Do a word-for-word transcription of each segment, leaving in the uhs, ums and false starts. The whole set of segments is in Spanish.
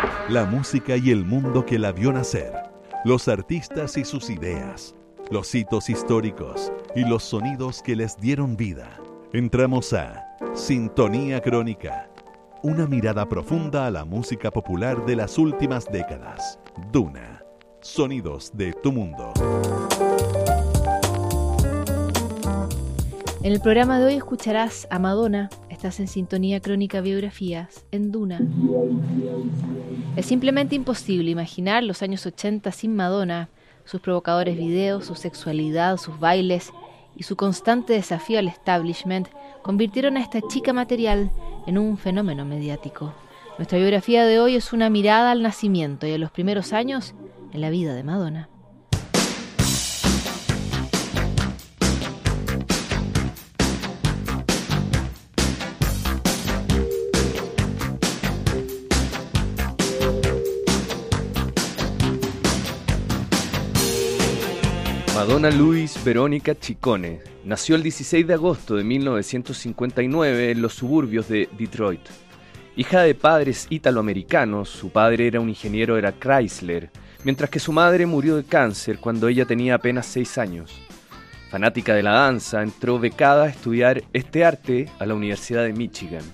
La música y el mundo que la vio nacer, los artistas y sus ideas, los hitos históricos y los sonidos que les dieron vida. Entramos a Sintonía Crónica, una mirada profunda a la música popular de las últimas décadas. Duna, sonidos de tu mundo. En el programa de hoy escucharás a Madonna. Estás en Sintonía Crónica Biografías en Duna. Es simplemente imposible imaginar los años ochenta sin Madonna, sus provocadores videos, su sexualidad, sus bailes y su constante desafío al establishment convirtieron a esta chica material en un fenómeno mediático. Nuestra biografía de hoy es una mirada al nacimiento y a los primeros años en la vida de Madonna. Madonna Louise Veronica Ciccone nació el dieciséis de agosto de mil novecientos cincuenta y nueve en los suburbios de Detroit. Hija de padres italoamericanos, su padre era un ingeniero de la Chrysler, mientras que su madre murió de cáncer cuando ella tenía apenas seis años. Fanática de la danza, entró becada a estudiar este arte a la Universidad de Michigan.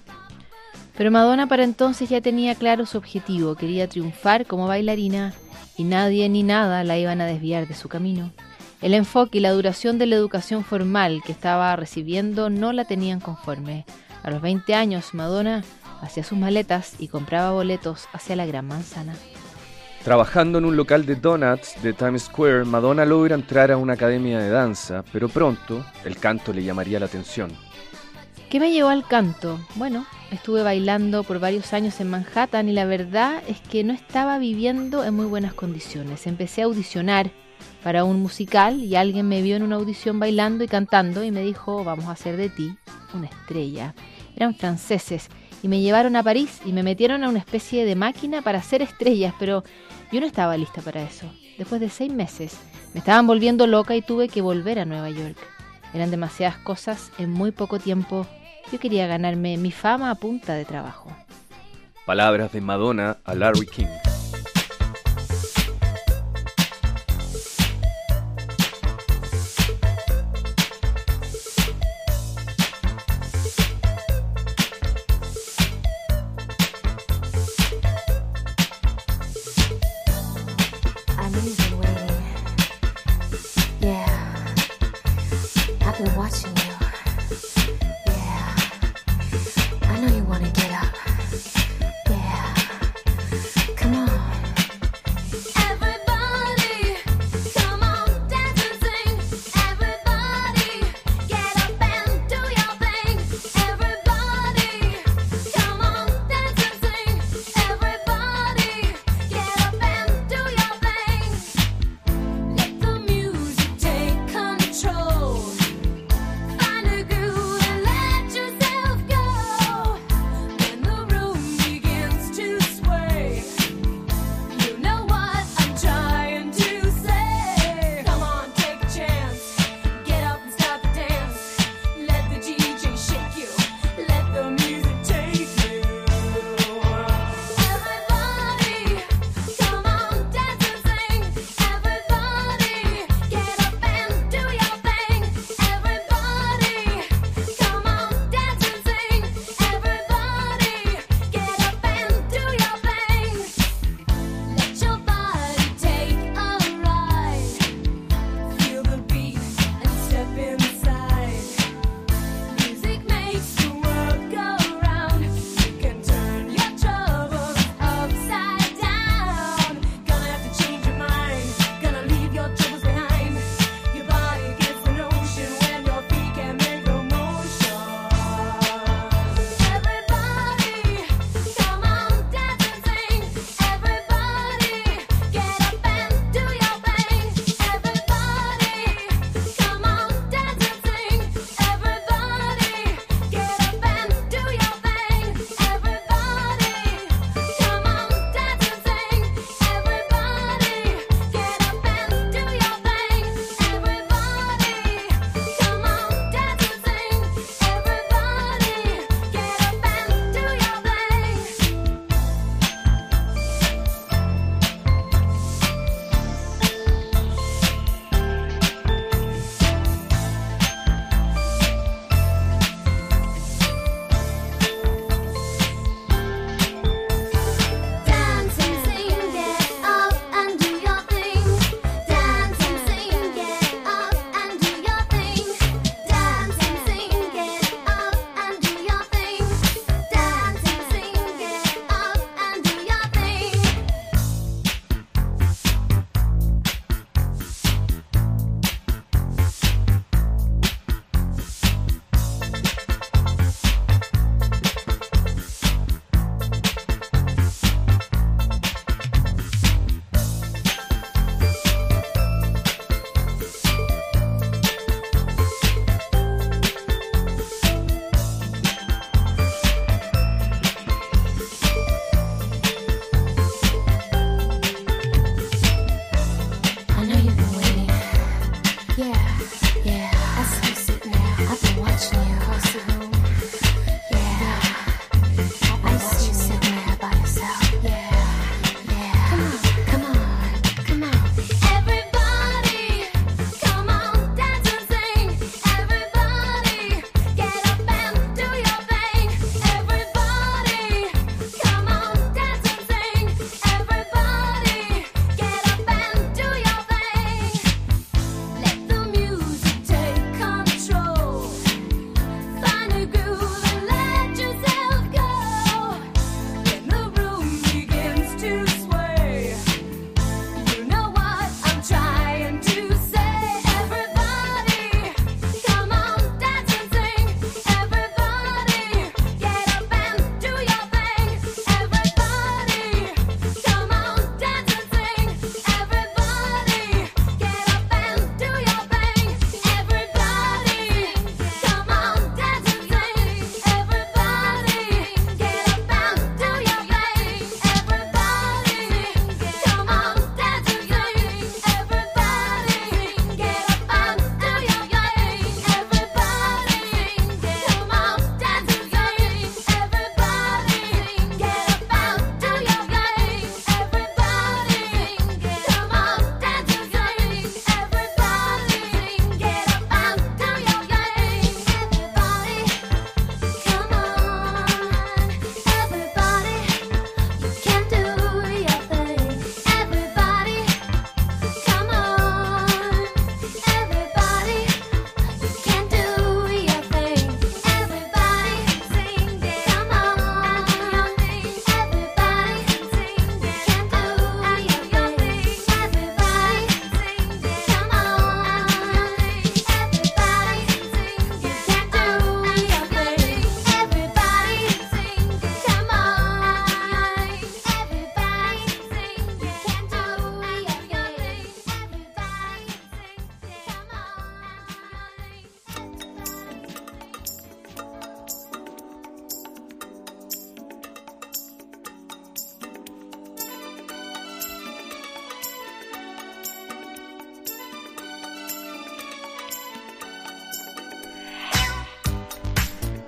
Pero Madonna para entonces ya tenía claro su objetivo, quería triunfar como bailarina y nadie ni nada la iban a desviar de su camino. El enfoque y la duración de la educación formal que estaba recibiendo no la tenían conforme. A los veinte años, Madonna hacía sus maletas y compraba boletos hacia la Gran Manzana. Trabajando en un local de donuts de Times Square, Madonna logra entrar a una academia de danza, pero pronto el canto le llamaría la atención. ¿Qué me llevó al canto? Bueno, estuve bailando por varios años en Manhattan y la verdad es que no estaba viviendo en muy buenas condiciones. Empecé a audicionar para un musical y alguien me vio en una audición bailando y cantando y me dijo, vamos a hacer de ti una estrella. Eran franceses y me llevaron a París y me metieron a una especie de máquina para hacer estrellas, pero yo no estaba lista para eso. Después de seis meses me estaban volviendo loca y tuve que volver a Nueva York. Eran demasiadas cosas en muy poco tiempo. Yo quería ganarme mi fama a punta de trabajo. Palabras de Madonna a Larry King. Come on.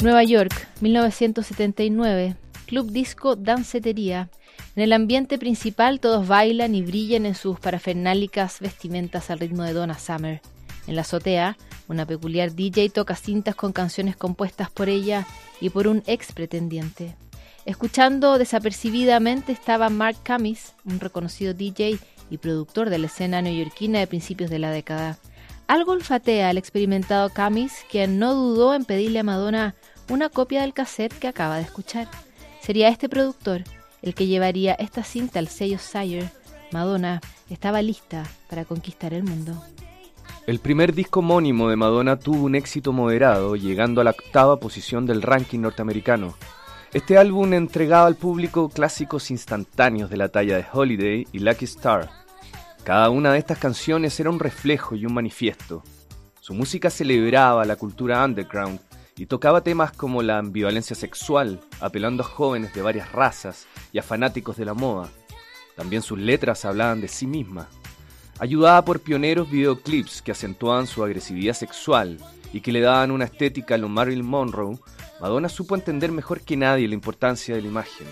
Nueva York, mil novecientos setenta y nueve. Club Disco Dancetería. En el ambiente principal todos bailan y brillan en sus parafernálicas vestimentas al ritmo de Donna Summer. En la azotea, una peculiar D J toca cintas con canciones compuestas por ella y por un ex pretendiente. Escuchando desapercibidamente estaba Mark Camis, un reconocido D J y productor de la escena neoyorquina de principios de la década. Algo olfatea al experimentado Camis, quien no dudó en pedirle a Madonna una copia del cassette que acaba de escuchar. Sería este productor el que llevaría esta cinta al sello Sire. Madonna estaba lista para conquistar el mundo. El primer disco homónimo de Madonna tuvo un éxito moderado, llegando a la octava posición del ranking norteamericano. Este álbum entregaba al público clásicos instantáneos de la talla de Holiday y Lucky Star. Cada una de estas canciones era un reflejo y un manifiesto. Su música celebraba la cultura underground y tocaba temas como la ambivalencia sexual, apelando a jóvenes de varias razas y a fanáticos de la moda. También sus letras hablaban de sí misma. Ayudada por pioneros videoclips que acentuaban su agresividad sexual y que le daban una estética a lo Marilyn Monroe, Madonna supo entender mejor que nadie la importancia de la imagen.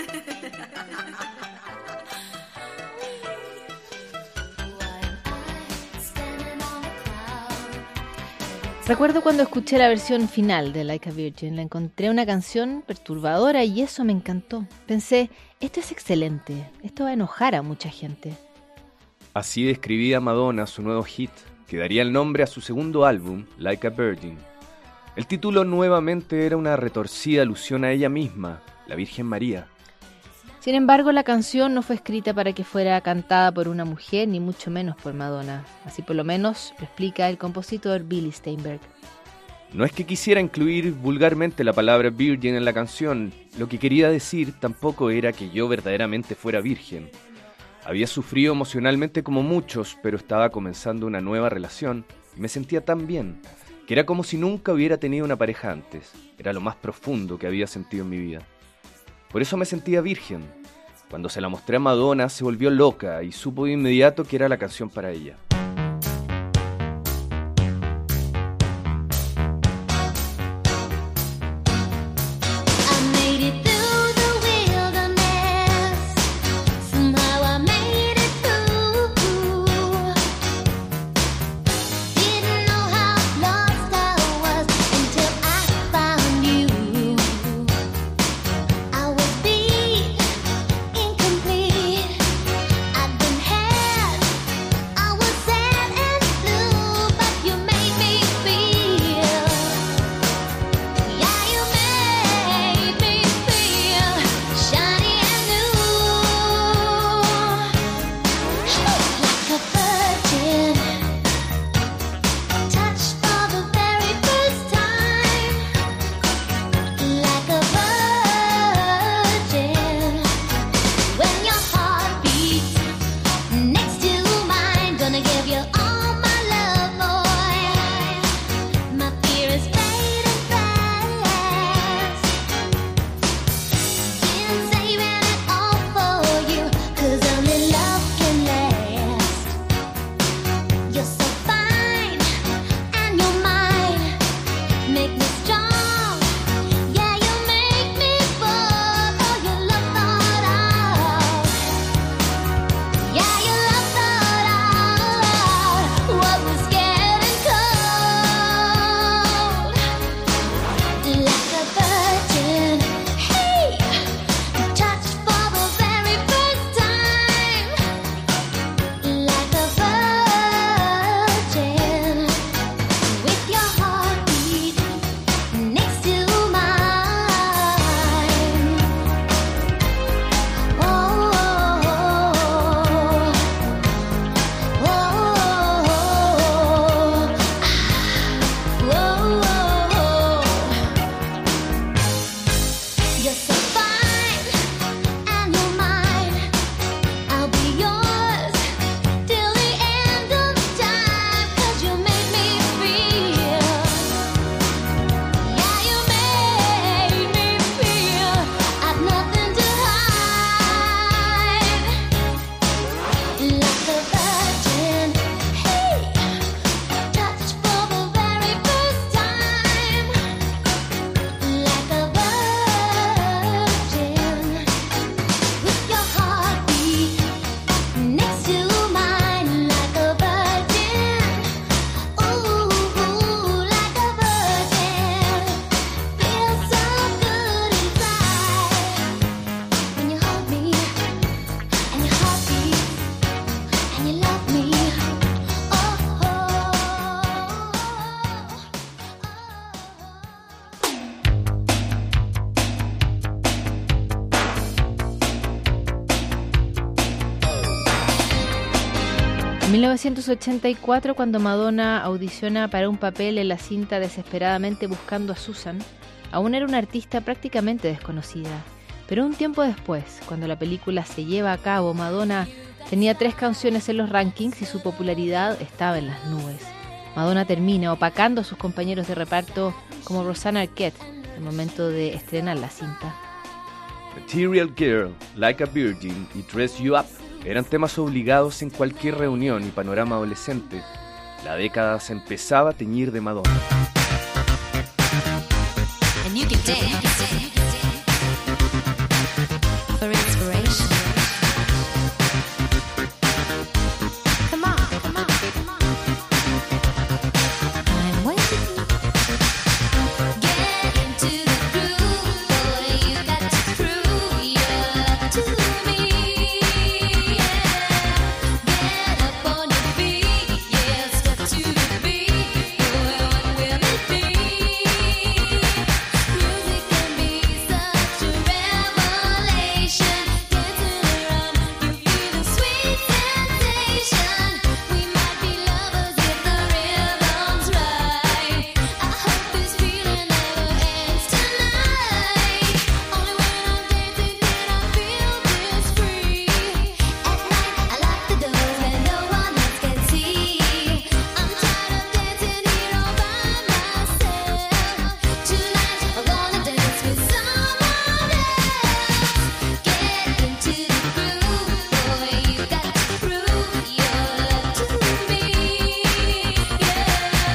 Recuerdo cuando escuché la versión final de Like a Virgin, la encontré una canción perturbadora y eso me encantó. Pensé, esto es excelente, esto va a enojar a mucha gente. Así describía Madonna su nuevo hit, que daría el nombre a su segundo álbum, Like a Virgin. El título nuevamente era una retorcida alusión a ella misma, la Virgen María. Sin embargo, la canción no fue escrita para que fuera cantada por una mujer, ni mucho menos por Madonna. Así por lo menos lo explica el compositor Billy Steinberg. No es que quisiera incluir vulgarmente la palabra virgin en la canción, lo que quería decir tampoco era que yo verdaderamente fuera virgen. Había sufrido emocionalmente como muchos, pero estaba comenzando una nueva relación y me sentía tan bien, que era como si nunca hubiera tenido una pareja antes. Era lo más profundo que había sentido en mi vida. Por eso me sentía virgen. Cuando se la mostré a Madonna se volvió loca y supo de inmediato que era la canción para ella. En mil novecientos ochenta y cuatro, cuando Madonna audiciona para un papel en la cinta Desesperadamente buscando a Susan, aún era una artista prácticamente desconocida. Pero un tiempo después, cuando la película se lleva a cabo, Madonna tenía tres canciones en los rankings y su popularidad estaba en las nubes. Madonna termina opacando a sus compañeros de reparto como Rosanna Arquette al momento de estrenar la cinta. Material Girl, Like a Virgin y Dress You Up eran temas obligados en cualquier reunión y panorama adolescente. La década se empezaba a teñir de Madonna. And you can dance. for inspiration. Come on, come on, come on. I'm waiting. Get into the groove, boy. You got to prove your love to me. Yeah. Get up on your feet, yeah. Step to the beat, boy. What will it be? Music can be such a revelation. Dancing around, you feel the sweet sensation. We might be lovers if the rhythm's right. I hope this feeling never ends tonight. Only when I'm dancing can I feel this free. At night I lock the doors where no one else can see. I'm tired of dancing here all by myself. Tonight I wanna dance with someone else. Get into the groove, boy. You got to prove your love to me. Yeah.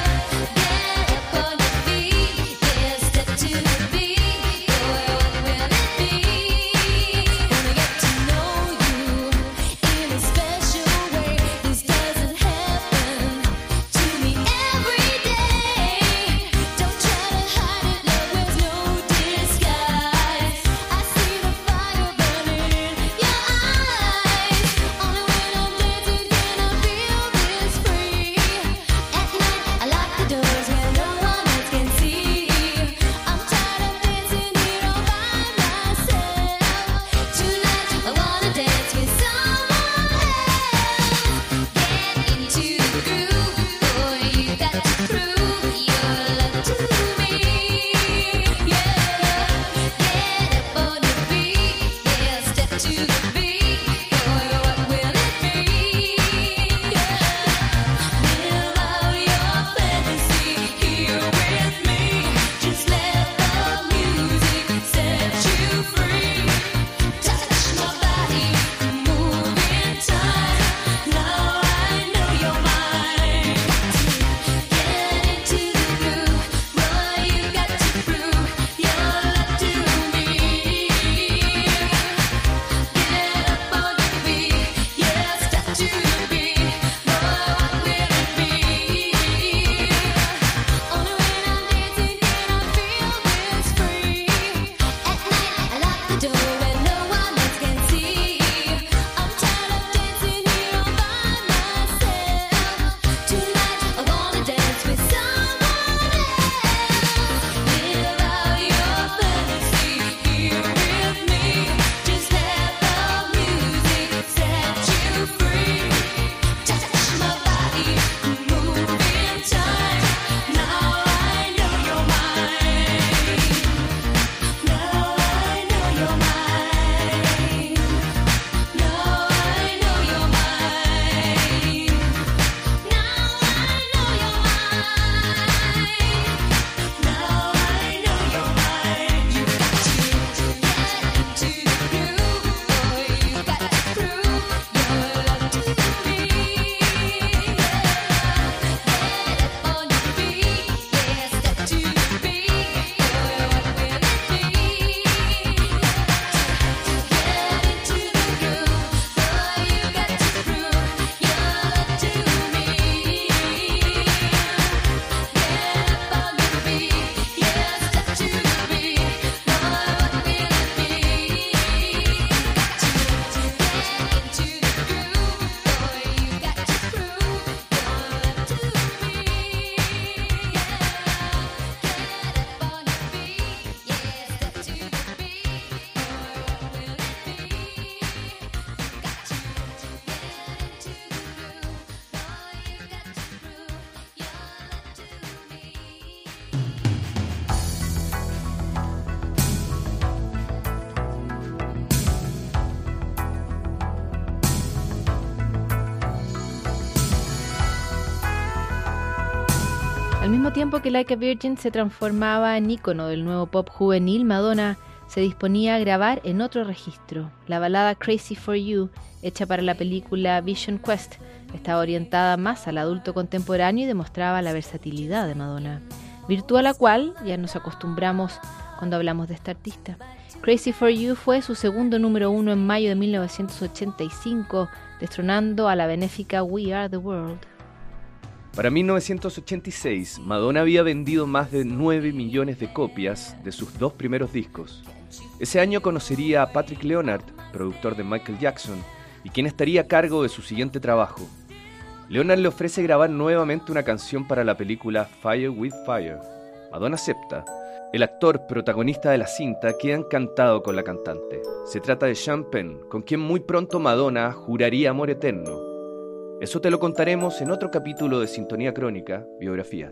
Get up on your feet, yeah. Step to the beat, boy. What will it be? Wanna get to know you in a special way. This doesn't happen to me every day. Don't try to hide it, love wears no disguise. I see the fire burning in your eyes. Only when I'm dancing can I feel this free. At night I lock the doors where no one else can see. I'm tired of dancing here all by myself. Tonight I wanna dance with someone else. Get into the groove, boy. You got to prove your love to me. Yeah. Get up on your feet, yeah. Step to the beat, boy. What will it be? Yeah. Live out your fantasy here with me. Just let the music set you free. Touch my body, move in time. Now I know you're mine. Get into the groove, boy. You got to prove your love to me. Get up on your feet, yeah. Step to the beat, boy. What will it be? Only when I'm dancing can I feel this free. At night I lock the door where no one else can see. I'm tired of dancing here all by myself. Tonight I wanna dance with someone else. Live out your fantasy here with me. Just let the music set you free. Touch my body, move in time. Now I know you're mine. Now I know you're mine. Now I know you're mine. Now I know you're mine. Now I know you're mine. You got to get into the groove, boy. You got to prove your love to me. Get up on your feet, yeah. Step to the beat, boy. What will it be? Get into the groove, boy. You got to prove your love to me. Get up on your feet, yeah. Step to the beat, boy. What will it be? Got to get into the groove, boy. You got to prove your love to me. Get up on your feet, yeah. Step to the beat, boy. What will it be? Got to get into the groove, boy. You got to prove your love to me. Al mismo tiempo que Like a Virgin se transformaba en ícono del nuevo pop juvenil, Madonna se disponía a grabar en otro registro. La balada Crazy for You, hecha para la película Vision Quest, estaba orientada más al adulto contemporáneo y demostraba la versatilidad de Madonna, virtud a la cual ya nos acostumbramos cuando hablamos de esta artista. Crazy for You fue su segundo número uno en mayo de mil novecientos ochenta y cinco, destronando a la benéfica We Are the World. Para mil novecientos ochenta y seis, Madonna había vendido más de nueve millones de copias de sus dos primeros discos. Ese año conocería a Patrick Leonard, productor de Michael Jackson, y quien estaría a cargo de su siguiente trabajo. Leonard le ofrece grabar nuevamente una canción para la película Fire with Fire. Madonna acepta. El actor protagonista de la cinta queda encantado con la cantante. Se trata de Sean Penn, con quien muy pronto Madonna juraría amor eterno. Eso te lo contaremos en otro capítulo de Sintonía Crónica, Biografías.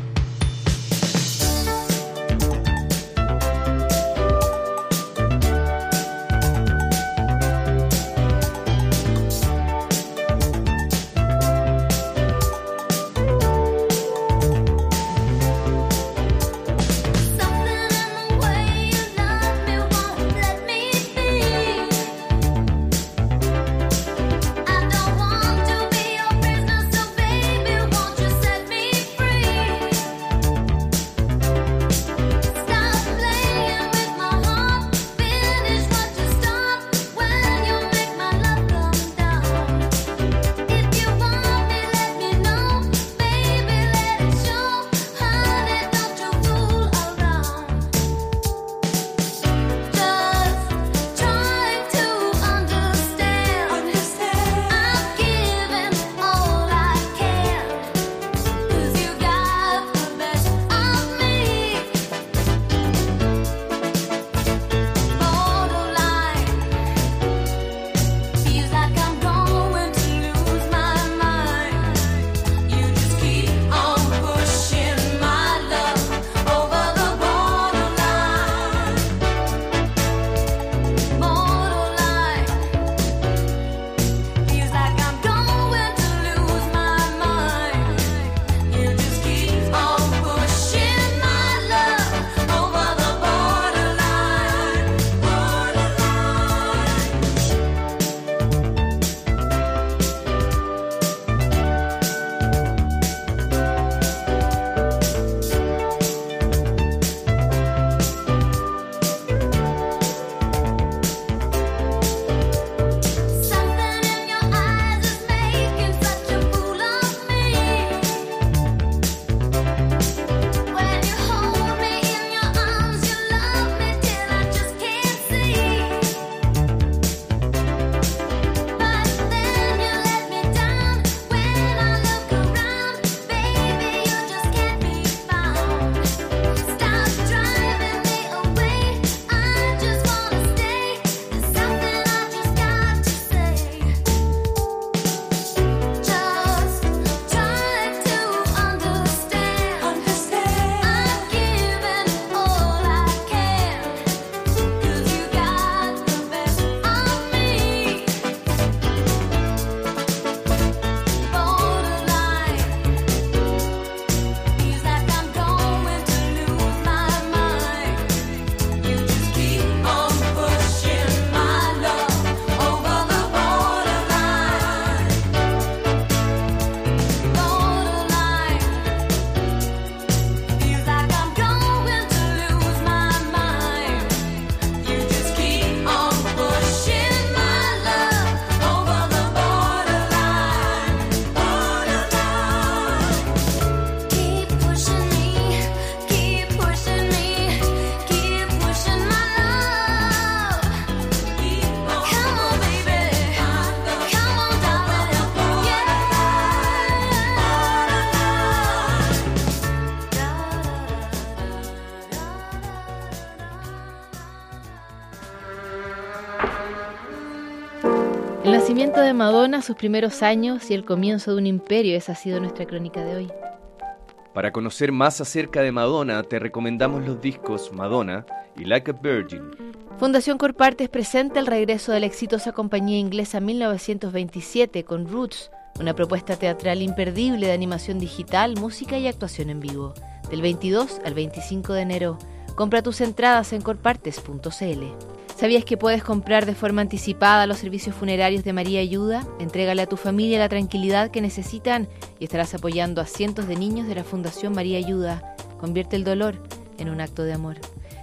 El nacimiento de Madonna, sus primeros años y el comienzo de un imperio, esa ha sido nuestra crónica de hoy. Para conocer más acerca de Madonna, te recomendamos los discos Madonna y Like a Virgin. Fundación Corpartes presenta el regreso de la exitosa compañía inglesa mil novecientos veintisiete con Roots, una propuesta teatral imperdible de animación digital, música y actuación en vivo. Del veintidós al veinticinco de enero. Compra tus entradas en corpartes punto c l. ¿Sabías que puedes comprar de forma anticipada los servicios funerarios de María Ayuda? Entrégale a tu familia la tranquilidad que necesitan y estarás apoyando a cientos de niños de la Fundación María Ayuda. Convierte el dolor en un acto de amor.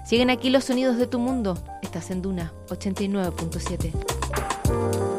Siguen aquí los sonidos de tu mundo. Estás en Duna ochenta y nueve punto siete.